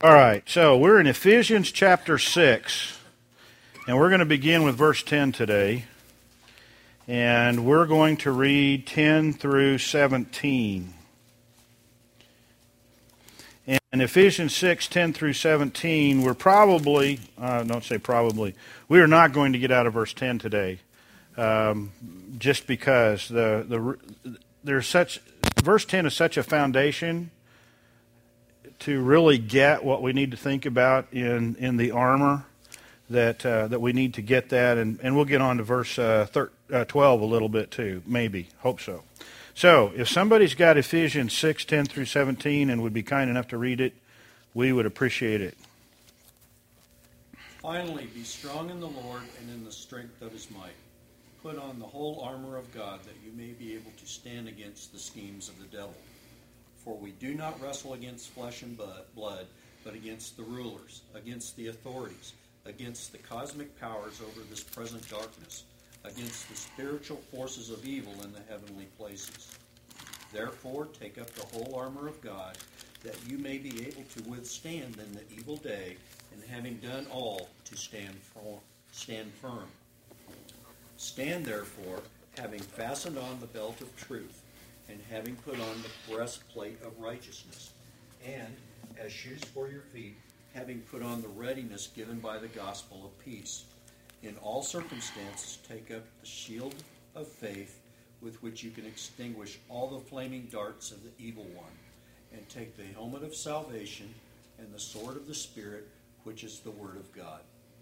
All right, so we're in Ephesians chapter 6, and we're going to begin with verse 10 today. And we're going to read 10 through 17. And in Ephesians 6, 10 through 17, we're probably, don't say probably, we are not going to get out of verse 10 today, just because verse 10 is such a foundation to really get what we need to think about in the armor, that we need to get that, and we'll get on to verse 12 a little bit too, maybe, hope so. So, if somebody's got Ephesians 6, 10 through 17 and would be kind enough to read it, we would appreciate it. Finally, be strong in the Lord and in the strength of his might. Put on the whole armor of God that you may be able to stand against the schemes of the devil. For we do not wrestle against flesh and blood, but against the rulers, against the authorities, against the cosmic powers over this present darkness, against the spiritual forces of evil in the heavenly places. Therefore, take up the whole armor of God, that you may be able to withstand in the evil day, and having done all, to stand firm. Stand therefore, having fastened on the belt of truth, and having put on the breastplate of righteousness, and, as shoes for your feet, having put on the readiness given by the gospel of peace. In all circumstances, take up the shield of faith, with which you can extinguish all the flaming darts of the evil one, and take the helmet of salvation and the sword of the Spirit, which is the word of God.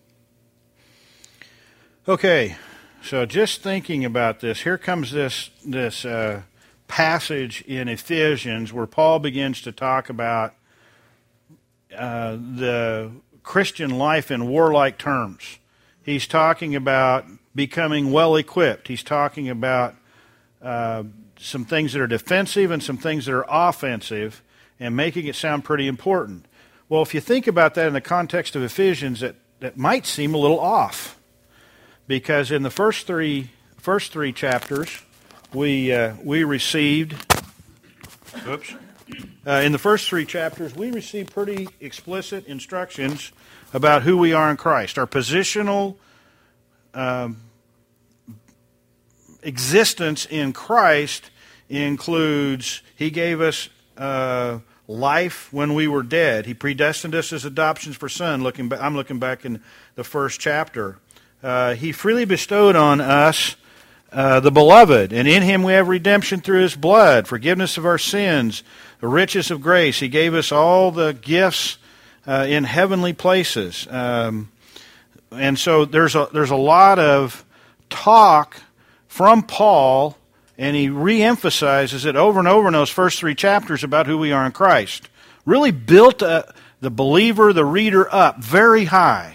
Okay, so just thinking about this, here comes this passage in Ephesians where Paul begins to talk about the Christian life in warlike terms. He's talking about becoming well equipped. He's talking about some things that are defensive and some things that are offensive, and making it sound pretty important. Well, if you think about that in the context of Ephesians, that might seem a little off, because in the first three chapters, we received. In the first three chapters, we received pretty explicit instructions about who we are in Christ. Our positional existence in Christ includes, He gave us life when we were dead. He predestined us as adoptions for son. I'm looking back in the first chapter. He freely bestowed on us the beloved, and in Him we have redemption through His blood, forgiveness of our sins, the riches of grace. He gave us all the gifts in heavenly places. And so there's a lot of talk from Paul, and he re-emphasizes it over and over in those first three chapters about who we are in Christ. Really built the believer, the reader up very high,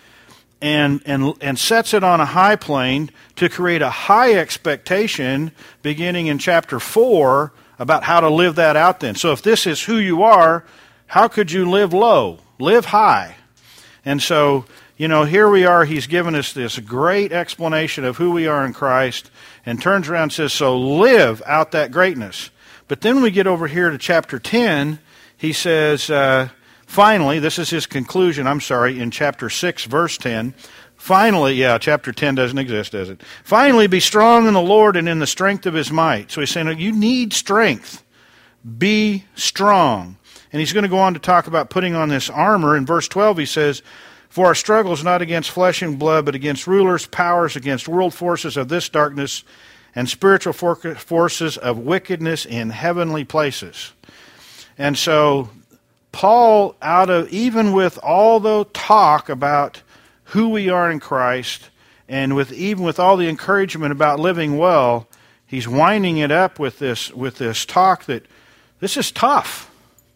and sets it on a high plane to create a high expectation beginning in chapter 4 about how to live that out then. So if this is who you are, how could you live low? Live high. And so, here we are. He's given us this great explanation of who we are in Christ, and turns around and says, so live out that greatness. But then we get over here to chapter 10, he says, finally, this is his conclusion, in chapter 6, verse 10. Finally, chapter 10 doesn't exist, does it? Finally, be strong in the Lord and in the strength of His might. So he's saying, you need strength. Be strong. And he's going to go on to talk about putting on this armor. In verse 12, he says, for our struggle is not against flesh and blood, but against rulers, powers, against world forces of this darkness, and spiritual forces of wickedness in heavenly places. And so Paul, even with all the talk about who we are in Christ, and even with all the encouragement about living well, he's winding it up with this talk that this is tough.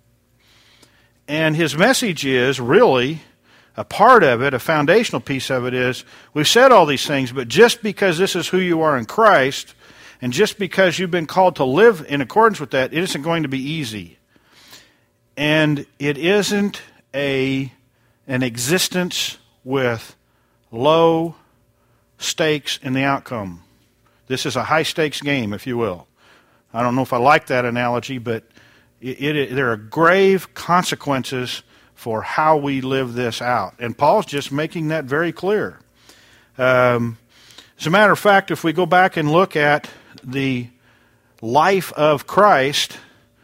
And his message is really, a part of it, a foundational piece of it is, we've said all these things, but just because this is who you are in Christ, and just because you've been called to live in accordance with that, it isn't going to be easy. And it isn't an existence with low stakes in the outcome. This is a high-stakes game, if you will. I don't know if I like that analogy, but there are grave consequences for how we live this out. And Paul's just making that very clear. As a matter of fact, if we go back and look at the life of Christ,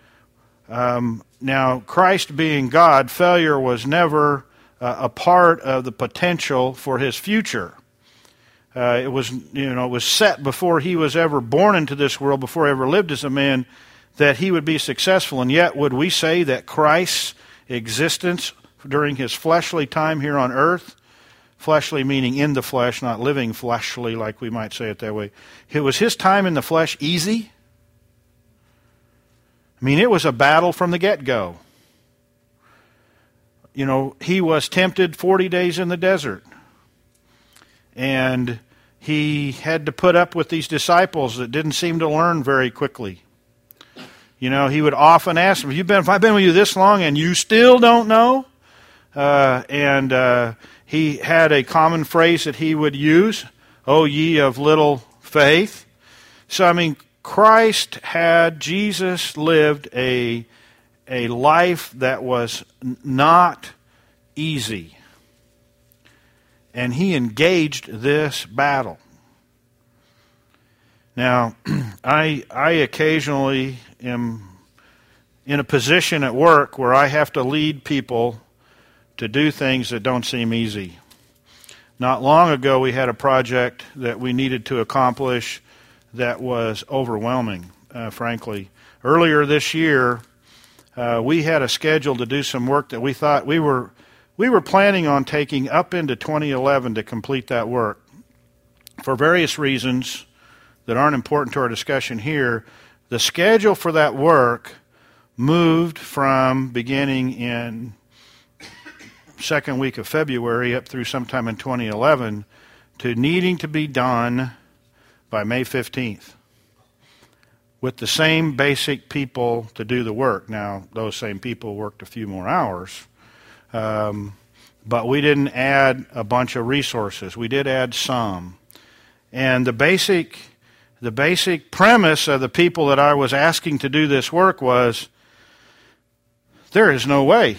now Christ being God, failure was never a part of the potential for his future. It was set before he was ever born into this world, before he ever lived as a man, that he would be successful. And yet, would we say that Christ's existence during his fleshly time here on earth, fleshly meaning in the flesh, not living fleshly like we might say it that way, was his time in the flesh easy? I mean, it was a battle from the get-go. He was tempted 40 days in the desert. And he had to put up with these disciples that didn't seem to learn very quickly. He would often ask them, if I've been with you this long and you still don't know? He had a common phrase that he would use, "O ye of little faith." So, Jesus lived a life that was not easy. And he engaged this battle. Now, I occasionally am in a position at work where I have to lead people to do things that don't seem easy. Not long ago, we had a project that we needed to accomplish that was overwhelming, frankly. Earlier this year, we had a schedule to do some work that we thought we were planning on taking up into 2011 to complete that work. For various reasons that aren't important to our discussion here, the schedule for that work moved from beginning in second week of February up through sometime in 2011 to needing to be done by May 15th with the same basic people to do the work. Now, those same people worked a few more hours. But we didn't add a bunch of resources. We did add some. And the basic premise of the people that I was asking to do this work was, there is no way.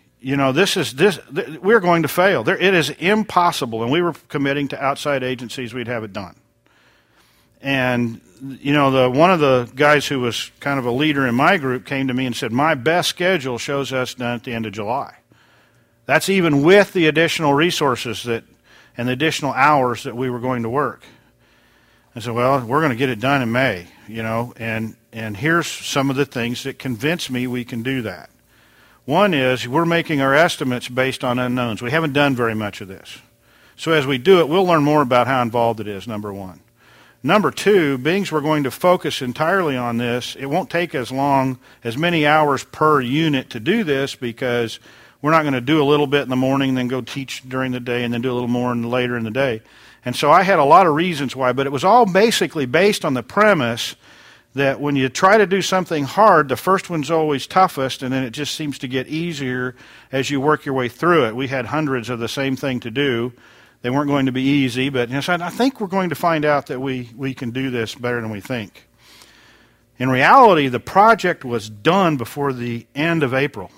We're going to fail. It is impossible. And we were committing to outside agencies we'd have it done. And, one of the guys who was kind of a leader in my group came to me and said, my best schedule shows us done at the end of July. That's even with the additional resources and the additional hours that we were going to work. I said, well, we're going to get it done in May, and here's some of the things that convince me we can do that. One is we're making our estimates based on unknowns. We haven't done very much of this. So as we do it, we'll learn more about how involved it is, number one. Number two, being we're going to focus entirely on this, it won't take as many hours per unit to do this, because we're not going to do a little bit in the morning and then go teach during the day and then do a little more later in the day. And so I had a lot of reasons why, but it was all basically based on the premise that when you try to do something hard, the first one's always toughest, and then it just seems to get easier as you work your way through it. We had hundreds of the same thing to do. They weren't going to be easy, but so I think we're going to find out that we can do this better than we think. In reality, the project was done before the end of April.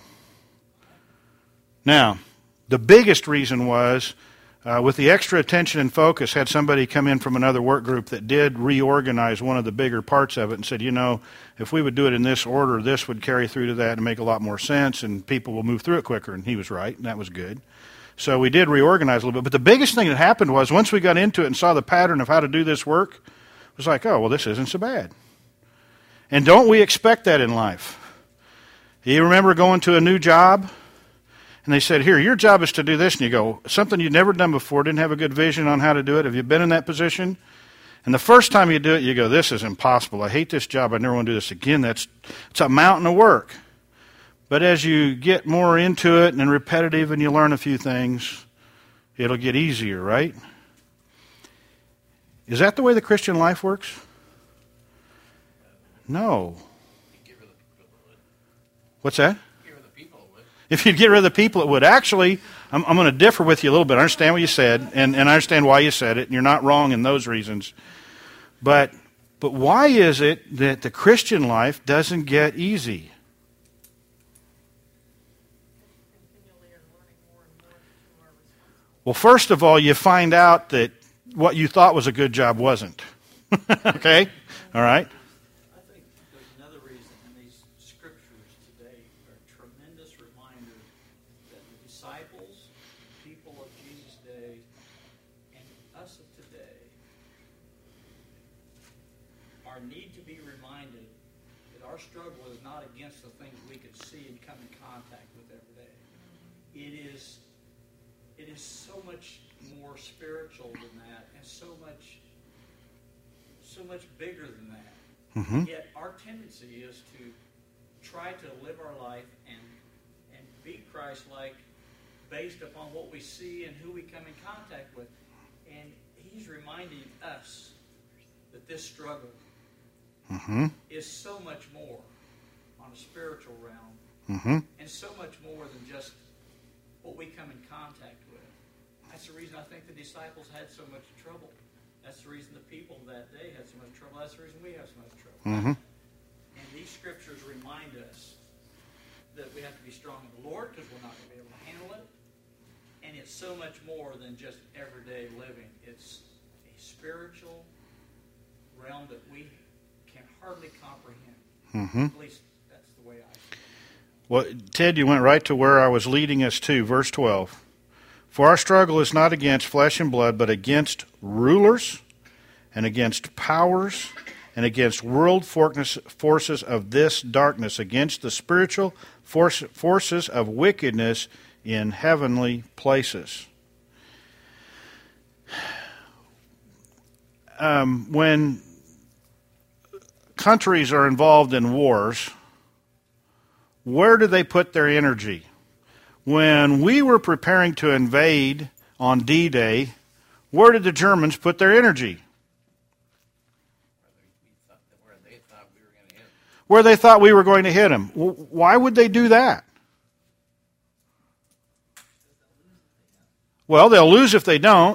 Now, the biggest reason was, with the extra attention and focus, had somebody come in from another work group that did reorganize one of the bigger parts of it and said, if we would do it in this order, this would carry through to that and make a lot more sense, and people will move through it quicker. And he was right, and that was good. So we did reorganize a little bit. But the biggest thing that happened was, once we got into it and saw the pattern of how to do this work, it was like, oh, well, this isn't so bad. And don't we expect that in life? You remember going to a new job? And they said, here, your job is to do this. And you go, something you'd never done before, didn't have a good vision on how to do it. Have you been in that position? And the first time you do it, you go, this is impossible. I hate this job. I never want to do this again. It's a mountain of work. But as you get more into it and repetitive and you learn a few things, it'll get easier, right? Is that the way the Christian life works? No. What's that? If you'd get rid of the people, it would. Actually, I'm going to differ with you a little bit. I understand what you said, and I understand why you said it, and you're not wrong in those reasons. But why is it that the Christian life doesn't get easy? Well, first of all, you find out that what you thought was a good job wasn't. Okay? All right? I think there's another reason in these scriptures today are tremendous reminders that the disciples, people of Jesus' day, and us of today need to be reminded that our struggle is not against the things we can see and come in contact with every day. It is so much more spiritual than that, and so much bigger than that. Mm-hmm. Yet our tendency is to try to live our life and be Christ-like based upon what we see and who we come in contact with. And he's reminding us that this struggle Mm-hmm. is so much more on a spiritual realm, Mm-hmm. and so much more than just what we come in contact with. That's the reason I think the disciples had so much trouble. That's the reason the people that day had so much trouble. That's the reason we have so much trouble. Mm-hmm. And these scriptures remind us that we have to be strong in the Lord because we're not going to be able to handle it. And it's so much more than just everyday living. It's a spiritual realm that we can hardly comprehend. Mm-hmm. At least that's the way I see it. Well, Ted, you went right to where I was leading us to, verse 12. For our struggle is not against flesh and blood, but against rulers and against powers and against world forces of this darkness, against the spiritual forces of wickedness in heavenly places. When countries are involved in wars, where do they put their energy? When we were preparing to invade on D-Day, where did the Germans put their energy? Where they thought we were going to hit them. Why would they do that? Well, they'll lose if they don't.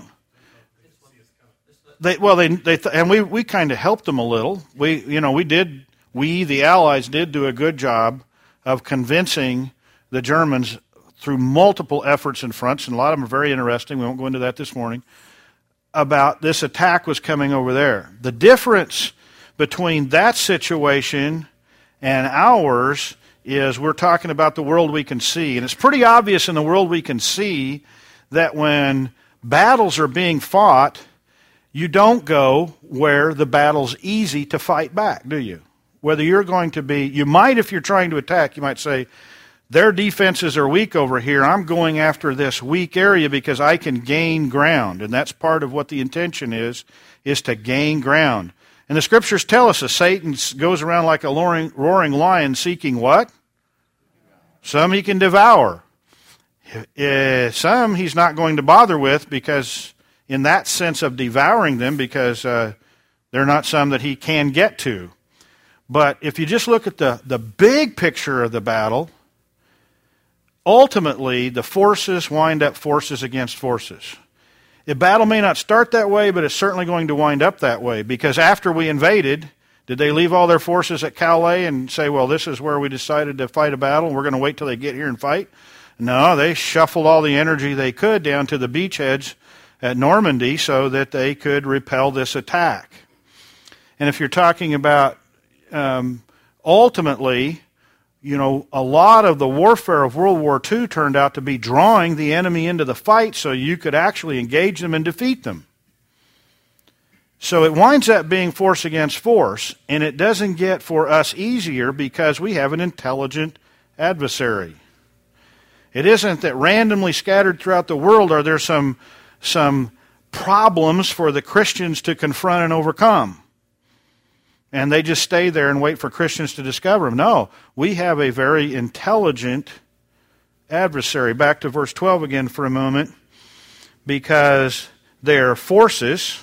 We kind of helped them a little. We the Allies did do a good job of convincing the Germans through multiple efforts and fronts, and a lot of them are very interesting. We won't go into that this morning, about this attack was coming over there. The difference between that situation and ours is we're talking about the world we can see. And it's pretty obvious in the world we can see that when battles are being fought, you don't go where the battle's easy to fight back, do you? Whether you're going to be, you might, if you're trying to attack, you might say, their defenses are weak over here. I'm going after this weak area because I can gain ground. And that's part of what the intention is to gain ground. And the scriptures tell us that Satan goes around like a roaring lion seeking what? Some he can devour. Some he's not going to bother with because in that sense of devouring them, because they're not some that he can get to. But if you just look at the big picture of the battle, ultimately the forces wind up forces against forces. The battle may not start that way, but it's certainly going to wind up that way, because after we invaded, did they leave all their forces at Calais and say, well, this is where we decided to fight a battle, and we're going to wait till they get here and fight? No, they shuffled all the energy they could down to the beachheads at Normandy so that they could repel this attack. And if you're talking about ultimately, a lot of the warfare of World War II turned out to be drawing the enemy into the fight so you could actually engage them and defeat them. So it winds up being force against force, and it doesn't get for us easier because we have an intelligent adversary. It isn't that randomly scattered throughout the world are there some problems for the Christians to confront and overcome. And they just stay there and wait for Christians to discover them. No, we have a very intelligent adversary. Back to verse 12 again for a moment. Because they're forces,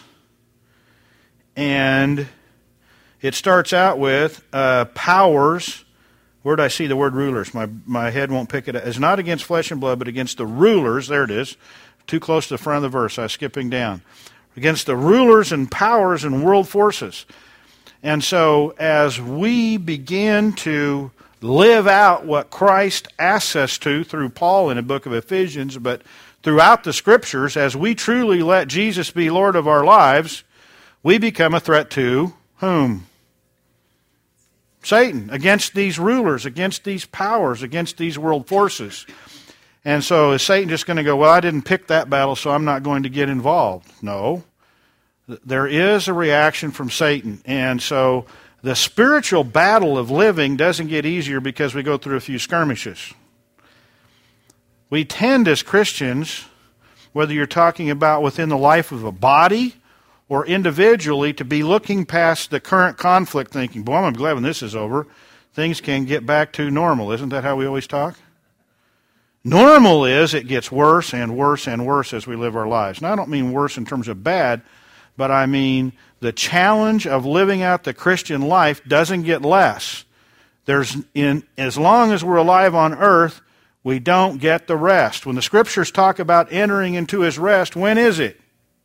and it starts out with powers. Where did I see the word rulers? My head won't pick it up. It's not against flesh and blood, but against the rulers. There it is. Too close to the front of the verse. I was skipping down. Against the rulers and powers and world forces. And so as we begin to live out what Christ asks us to through Paul in the book of Ephesians, but throughout the Scriptures, as we truly let Jesus be Lord of our lives, we become a threat to whom? Satan, against these rulers, against these powers, against these world forces. And so is Satan just going to go, well, I didn't pick that battle, so I'm not going to get involved? No. There is a reaction from Satan. And so the spiritual battle of living doesn't get easier because we go through a few skirmishes. We tend as Christians, whether you're talking about within the life of a body or individually, to be looking past the current conflict thinking, boy, I'm glad when this is over, things can get back to normal. Isn't that how we always talk? Normal is it gets worse and worse and worse as we live our lives. Now, I don't mean worse in terms of bad, but I mean the challenge of living out the Christian life doesn't get less. As long as we're alive on earth, we don't get the rest. When the Scriptures talk about entering into His rest, when is it?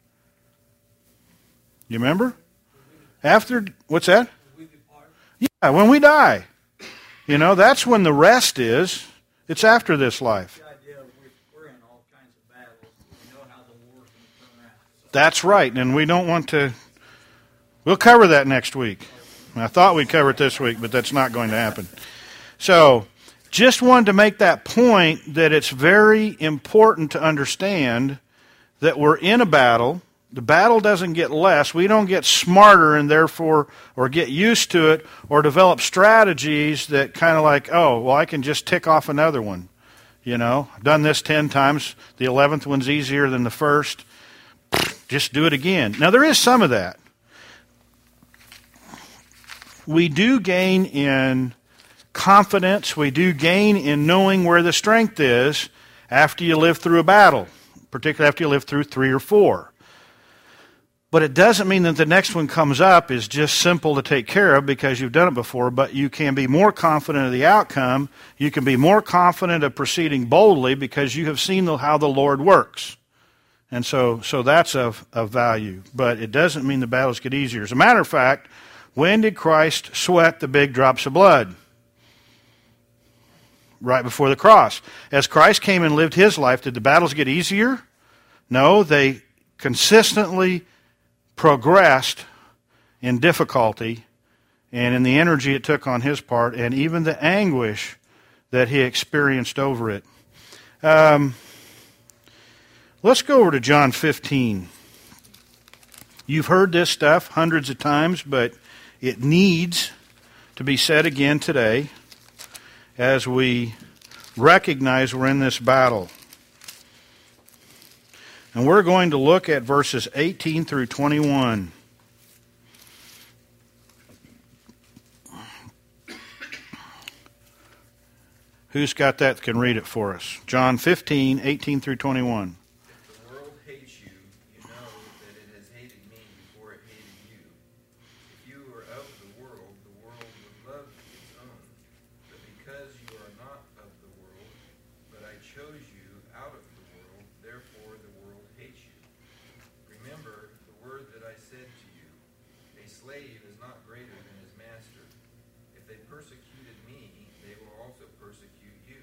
You remember? After, what's that? Yeah, when we die. That's when the rest is. It's after this life. The idea we're in all kinds of battles. We know how the war's going to turn around. That's right, and we don't want to... We'll cover that next week. I thought we'd cover it this week, but that's not going to happen. So, just wanted to make that point that it's very important to understand that we're in a battle. The battle doesn't get less. We don't get smarter and therefore, or get used to it, or develop strategies that kind of like, oh, well, I can just tick off another one. I've done this 10 times. The 11th one's easier than the first. Just do it again. Now, there is some of that. We do gain in confidence. We do gain in knowing where the strength is after you live through a battle, particularly after you live through 3 or 4. But it doesn't mean that the next one comes up is just simple to take care of because you've done it before, but you can be more confident of the outcome. You can be more confident of proceeding boldly because you have seen how the Lord works. And so that's of value. But it doesn't mean the battles get easier. As a matter of fact, when did Christ sweat the big drops of blood? Right before the cross. As Christ came and lived His life, did the battles get easier? No, they consistently progressed in difficulty and in the energy it took on His part and even the anguish that He experienced over it. Let's go over to John 15. You've heard this stuff hundreds of times, but it needs to be said again today as we recognize we're in this battle. And we're going to look at verses 18 through 21. Who's got that can read it for us? John 15, 18 through 21. If the world hates you, you know that it has hated me before it hated you. If you were of the world would love its own. But because you are not of the world, but I chose you out of the world, therefore the world hates you. Remember the word that I said to you, a slave is not greater than his master. If they persecuted me, they will also persecute you.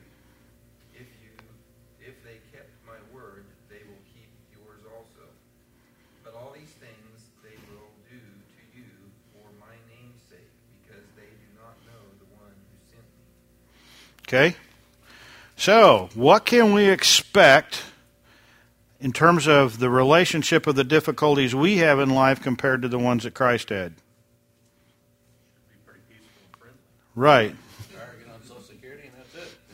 If they kept my word, they will keep yours also. But all these things they will do to you for my name's sake, because they do not know the one who sent me. Okay? So, what can we expect in terms of the relationship of the difficulties we have in life compared to the ones that Christ had? Should be pretty peaceful and friendly. Right. Get on Social Security and that's it.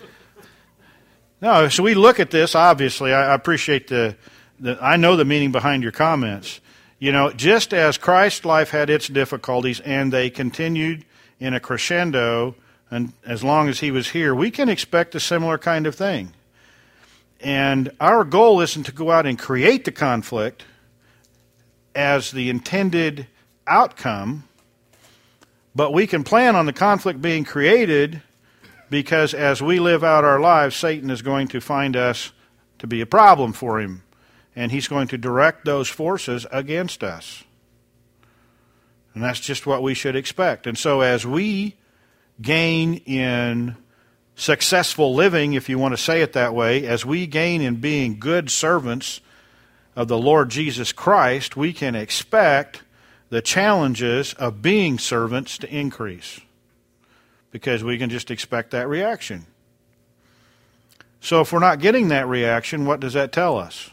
No, so we look at this, obviously, I appreciate I know the meaning behind your comments. Just as Christ's life had its difficulties and they continued in a crescendo, and as long as He was here, we can expect a similar kind of thing. And our goal isn't to go out and create the conflict as the intended outcome, but we can plan on the conflict being created because as we live out our lives, Satan is going to find us to be a problem for him, and he's going to direct those forces against us. And that's just what we should expect. And so as we gain in successful living, if you want to say it that way, as we gain in being good servants of the Lord Jesus Christ, we can expect the challenges of being servants to increase, because we can just expect that reaction. So if we're not getting that reaction, what does that tell us?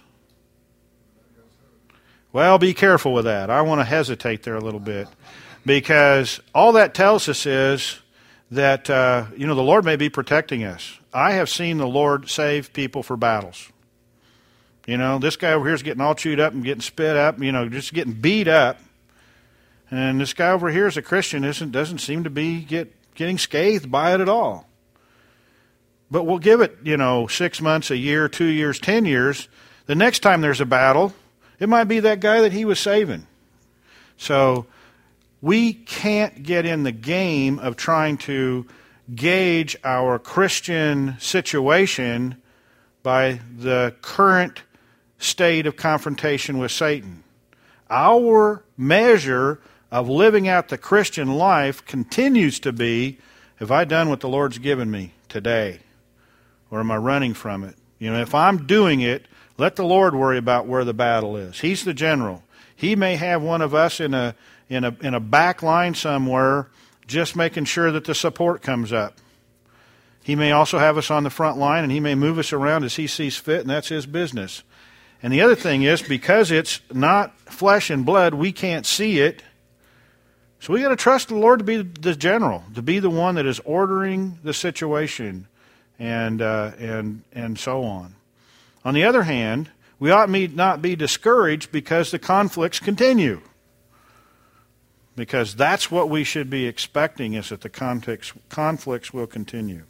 Well, be careful with that. I want to hesitate there a little bit, because all that tells us is that the Lord may be protecting us. I have seen the Lord save people for battles. This guy over here is getting all chewed up and getting spit up, just getting beat up. And this guy over here is a Christian, doesn't seem to be getting scathed by it at all. But we'll give it, 6 months, a year, 2 years, 10 years. The next time there's a battle, it might be that guy that he was saving. So we can't get in the game of trying to gauge our Christian situation by the current state of confrontation with Satan. Our measure of living out the Christian life continues to be, have I done what the Lord's given me today? Or am I running from it? If I'm doing it, let the Lord worry about where the battle is. He's the general. He may have one of us in a back line somewhere, just making sure that the support comes up. He may also have us on the front line, and he may move us around as he sees fit, and that's his business. And the other thing is, because it's not flesh and blood, we can't see it. So we got to trust the Lord to be the general, to be the one that is ordering the situation, and so on. On the other hand, we ought not be discouraged because the conflicts continue. Because that's what we should be expecting, is that the conflicts will continue.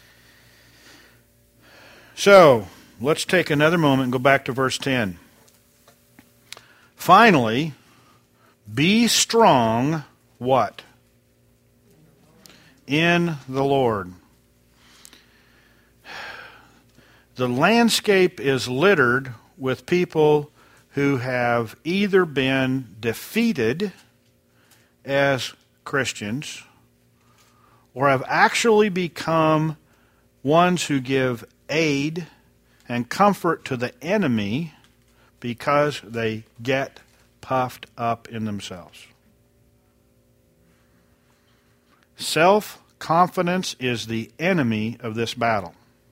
So, let's take another moment and go back to verse 10. Finally, be strong, what? In the Lord. The landscape is littered with people who have either been defeated as Christians or have actually become ones who give aid and comfort to the enemy because they get puffed up in themselves. Self-confidence is the enemy of this battle.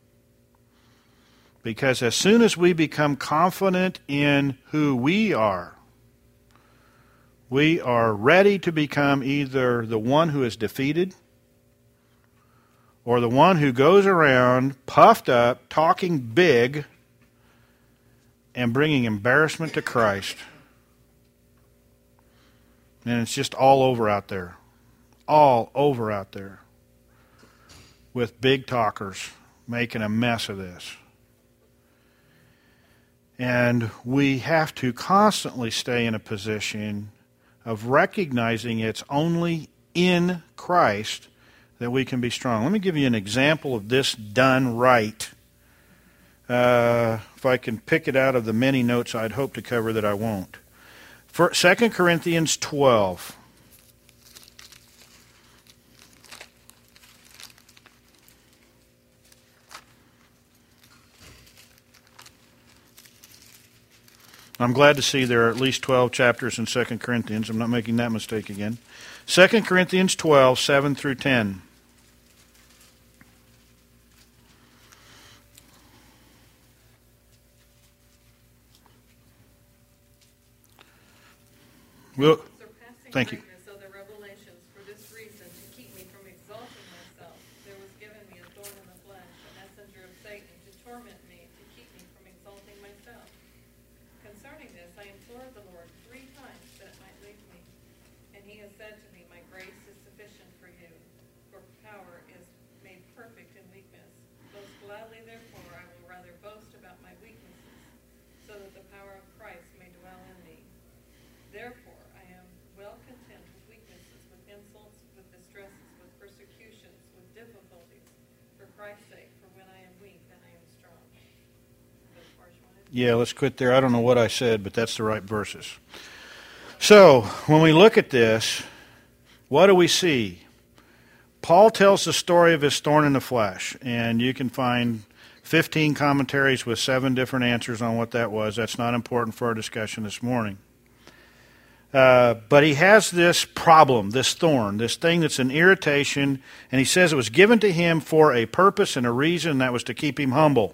Because as soon as we become confident in who we are ready to become either the one who is defeated or the one who goes around puffed up, talking big, and bringing embarrassment to Christ. And it's just all over out there. All over out there. With big talkers making a mess of this. And we have to constantly stay in a position of recognizing it's only in Christ that we can be strong. Let me give you an example of this done right. If I can pick it out of the many notes I'd hope to cover that I won't. 2 Corinthians 12. I'm glad to see there are at least 12 chapters in 2 Corinthians. I'm not making that mistake again. 2 Corinthians 12, 7 through 10. Well, thank you. Yeah, let's quit there. I don't know what I said, but that's the right verses. So, when we look at this, what do we see? Paul tells the story of his thorn in the flesh, and you can find 15 commentaries with 7 different answers on what that was. That's not important for our discussion this morning. But he has this problem, this thorn, this thing that's an irritation, and he says it was given to him for a purpose and a reason, and that was to keep him humble.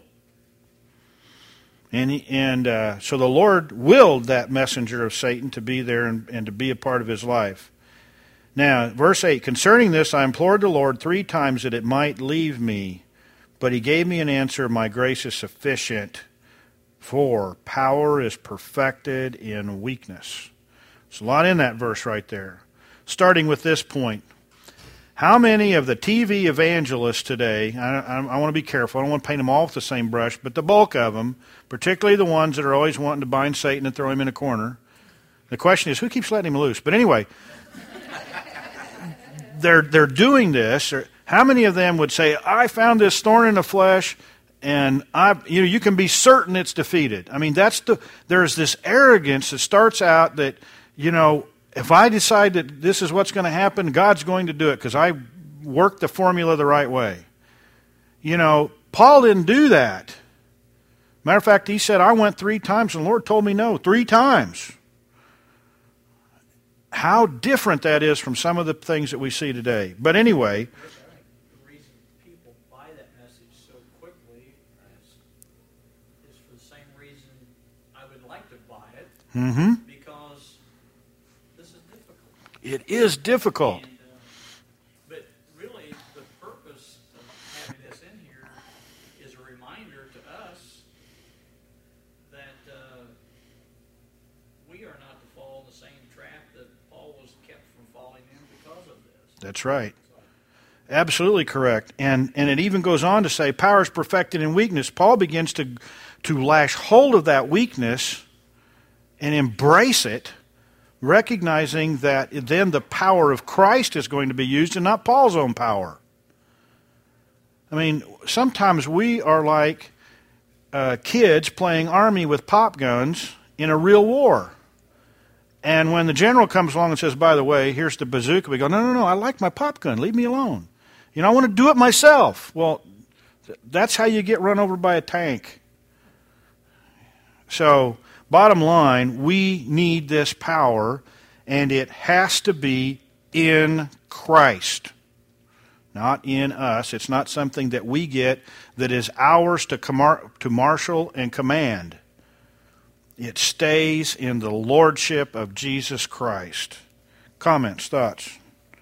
And so the Lord willed that messenger of Satan to be there and to be a part of his life. Now, verse 8, concerning this I implored the Lord 3 times that it might leave me, but he gave me an answer, my grace is sufficient, for power is perfected in weakness. There's a lot in that verse right there. Starting with this point. How many of the TV evangelists today, I want to be careful, I don't want to paint them all with the same brush, but the bulk of them, particularly the ones that are always wanting to bind Satan and throw him in a corner, the question is, who keeps letting him loose? But anyway, they're doing this. How many of them would say, I found this thorn in the flesh, and you can be certain it's defeated? I mean, there's this arrogance that starts out that, if I decide that this is what's going to happen, God's going to do it because I worked the formula the right way. Paul didn't do that. Matter of fact, he said, I went 3 times and the Lord told me no, 3 times. How different that is from some of the things that we see today. But anyway, the reason people buy that message so quickly is for the same reason I would like to buy it. Mm-hmm. Because this is difficult. It is difficult. And, but really, the purpose of having this in here is a reminder to us that we are not to fall in the same trap that Paul was kept from falling in because of this. That's right. Absolutely correct. And it even goes on to say, power is perfected in weakness. Paul begins to lash hold of that weakness and embrace it, recognizing that then the power of Christ is going to be used and not Paul's own power. I mean, sometimes we are like kids playing army with pop guns in a real war. And when the general comes along and says, by the way, here's the bazooka, we go, no, I like my pop gun. Leave me alone. I want to do it myself. Well, that's how you get run over by a tank. So, bottom line, we need this power, and it has to be in Christ, not in us. It's not something that we get that is ours to marshal and command. It stays in the lordship of Jesus Christ. Comments, thoughts?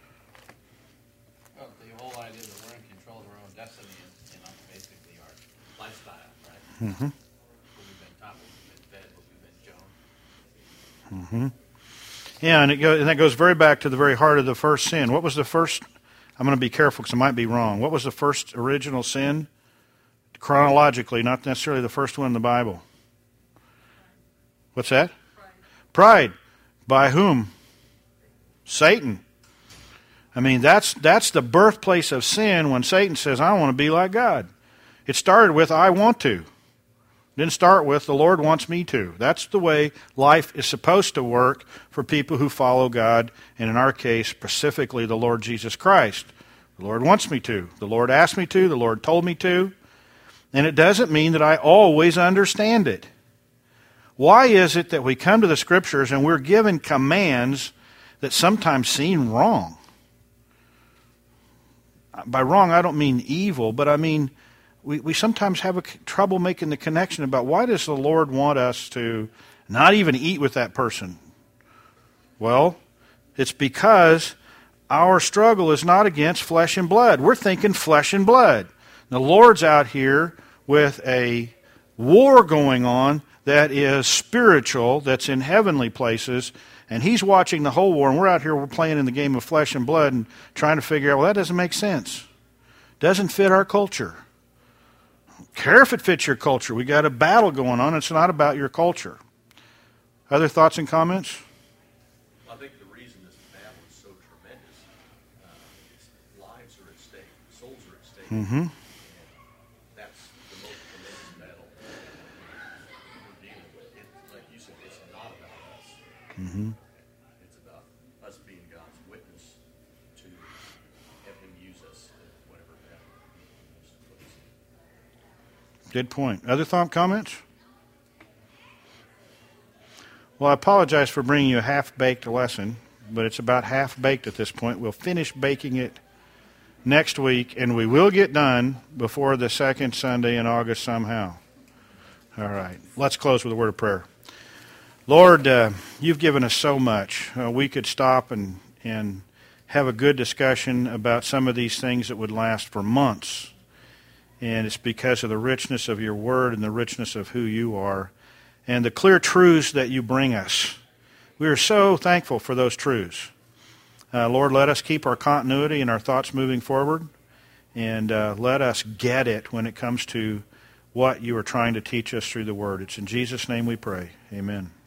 Well, the whole idea that we're in control of our own destiny is, basically our lifestyle, right? Mm-hmm. What we've been taught, what we've been fed, what we've been shown. Mm-hmm. Yeah, and that goes very back to the very heart of the first sin. What was the first? I'm going to be careful because I might be wrong. What was the first original sin? Chronologically, not necessarily the first one in the Bible. What's that? Pride. By whom? Satan. I mean, that's the birthplace of sin when Satan says, I want to be like God. It started with, I want to. It didn't start with, the Lord wants me to. That's the way life is supposed to work for people who follow God, and in our case, specifically the Lord Jesus Christ. The Lord wants me to. The Lord asked me to. The Lord told me to. And it doesn't mean that I always understand it. Why is it that we come to the Scriptures and we're given commands that sometimes seem wrong? By wrong, I don't mean evil, but I mean we sometimes have trouble making the connection about why does the Lord want us to not even eat with that person? Well, it's because our struggle is not against flesh and blood. We're thinking flesh and blood. The Lord's out here with a war going on that is spiritual, that's in heavenly places, and He's watching the whole war, and we're out here, we're playing in the game of flesh and blood and trying to figure out, well, that doesn't make sense. Doesn't fit our culture. I don't care if it fits your culture. We got a battle going on. It's not about your culture. Other thoughts and comments? I think the reason this battle is so tremendous is lives are at stake, souls are at stake. Mm-hmm. That's the most tremendous battle we're dealing with. Like you said, it's not about us. It's about us being God's witness to have Him use Good point. Other comments? Well, I apologize for bringing you a half-baked lesson, but it's about half-baked at this point. We'll finish baking it next week, and we will get done before the second Sunday in August somehow. All right. Let's close with a word of prayer. Lord, you've given us so much. We could stop and have a good discussion about some of these things that would last for months. And it's because of the richness of your word and the richness of who you are and the clear truths that you bring us. We are so thankful for those truths. Lord, let us keep our continuity and our thoughts moving forward, and let us get it when it comes to what you are trying to teach us through the Word. It's in Jesus' name we pray. Amen.